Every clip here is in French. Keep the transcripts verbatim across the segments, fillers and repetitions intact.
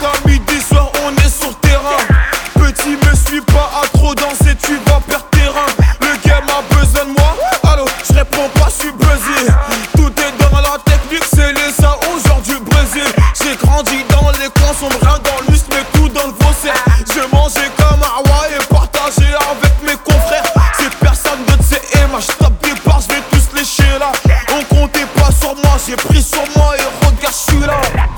matin, midi, soir, on est sur le terrain. Petit, me suis pas à trop danser, tu vas perdre terrain. Le game a besoin de moi, allô, je réponds pas, je suis buzzé. Tout est dans la technique, c'est les ça aujourd'hui Brésil. J'ai grandi dans les coins sombres, rien dans le muscle, mais tout dans le faussaire. Je mangeais comme un roi et partagé avec mes confrères. C'est personne de C M, je tape des barres, je vais tous lécher là. On comptait pas sur moi, j'ai pris sur moi et regarde, je suis là.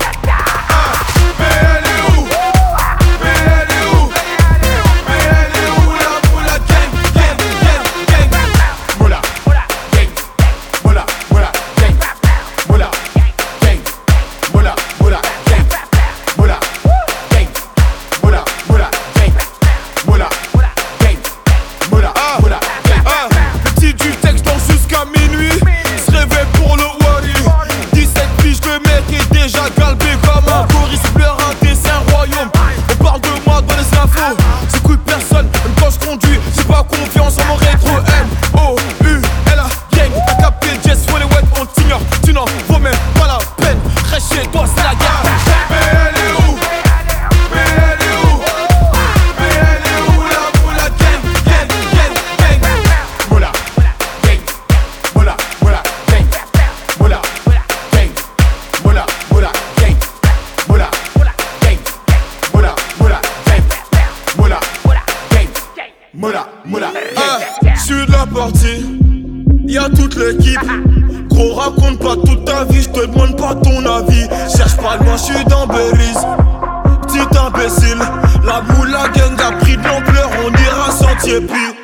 J'écoute personne, même quand je conduis, j'ai pas confiance en mon rétro. M O U L A gang, t'as capté Jess, faut les wet, on t'ignore. Tu n'en vaut même pas la peine, reste chez toi, c'est la guerre. Mais elle est où? Mais elle est où? Mais elle est où la moula gang, gang, gang, gang? Moula, gang, moula, moula, gang, moula, gang, moula, moula, gang, moula, gang, moula, moula, gang. Moula, gang, moula, moula, ah, j'suis de la partie, y'a toute l'équipe. Gros, raconte pas toute ta vie, j'te demande pas ton avis. Cherche pas loin, j'suis dans Belize. Petit imbécile, la moula gang a pris de l'ampleur, on ira sentier puis